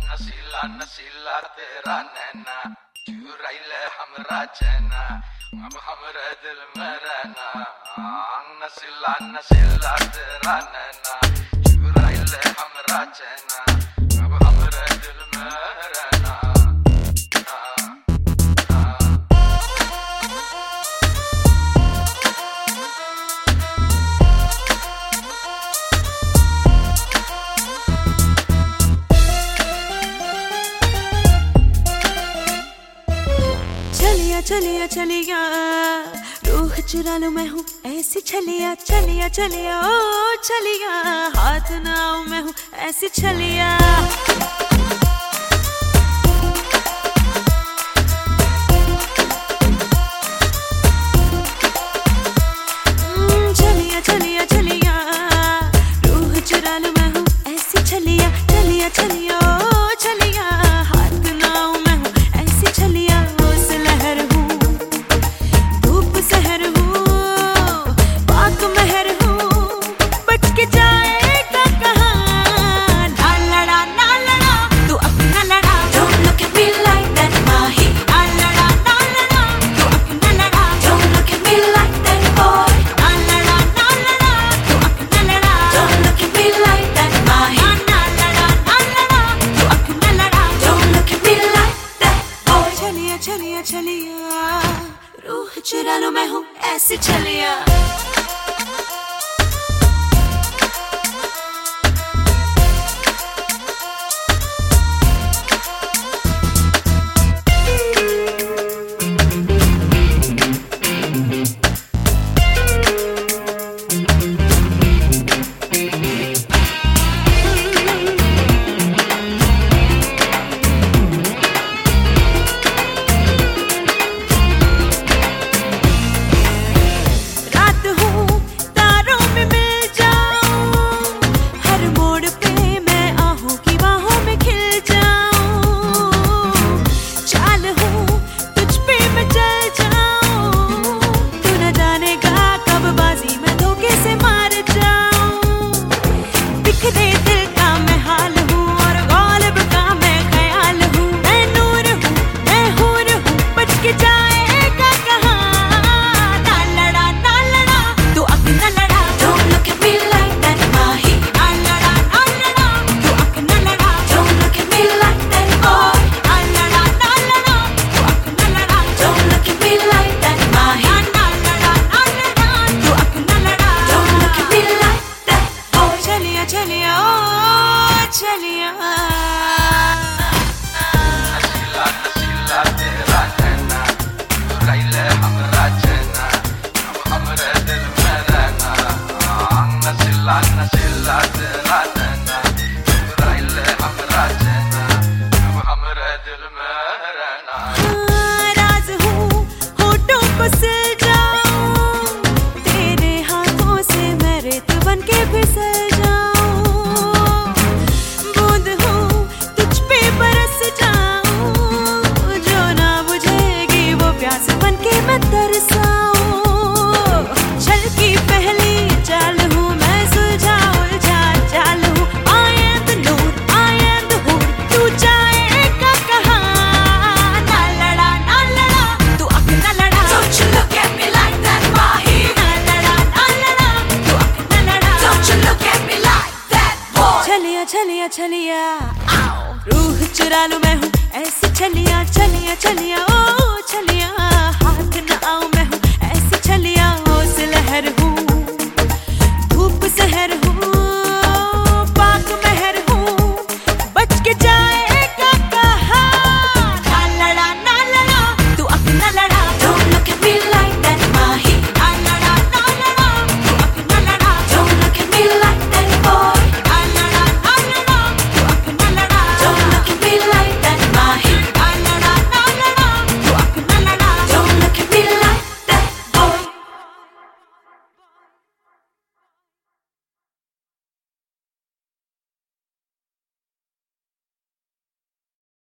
नसीला नसीला तेरा नैना चुराई ले हमरा चैना अब हमरे दिल में रहना। नसीला नसीला तेरा नैना चुराई ले हमरा चैना अब हमरे दिल में रहना। चलिया चलिया चलिया रूह चुरा लूं मैं हूँ ऐसी छलिया। चलिया चलिया ओ चलिया हाथ ना आऊं मैं हूँ ऐसी छलिया। चलिया चलिया चलिया रूह चुरा लूं मैं हूँ ऐसी छलिया। चलिया चलिया ओ चलिया हाथ ना आऊं मैं हूँ ऐसी छलिया। चलिया चलिया रूह चुरा लूं मैं हूँ ऐसी छलिया। चलिया नसीला नसीला तेरा नैना चुराई ले हमरा चैना अब हमरे दिल में रहना। नसीला नसीला तेरा नैना चुराई ले हमरा चैना अब हमरे दिल में रहना। राज हूँ होठों को सिल जाऊं तेरे हाथों से मैं रेत बन के फिसल जाऊं। छलकी पहली चाल हूँ मैं सुलझा उलझा चाल हूँ। I am the Noor I am the हूर तू जाएगा कहाँ। ना लड़ा तू अब ना लड़ा। Don't you look at me like that माही। ना लड़ा तू अब ना लड़ा। Don't you look at me like that boy। चलिया चलिया चलिया रूह चुरा लूं मैं हूँ ऐसी छलिया। चलिया चलिया ओ छलिया।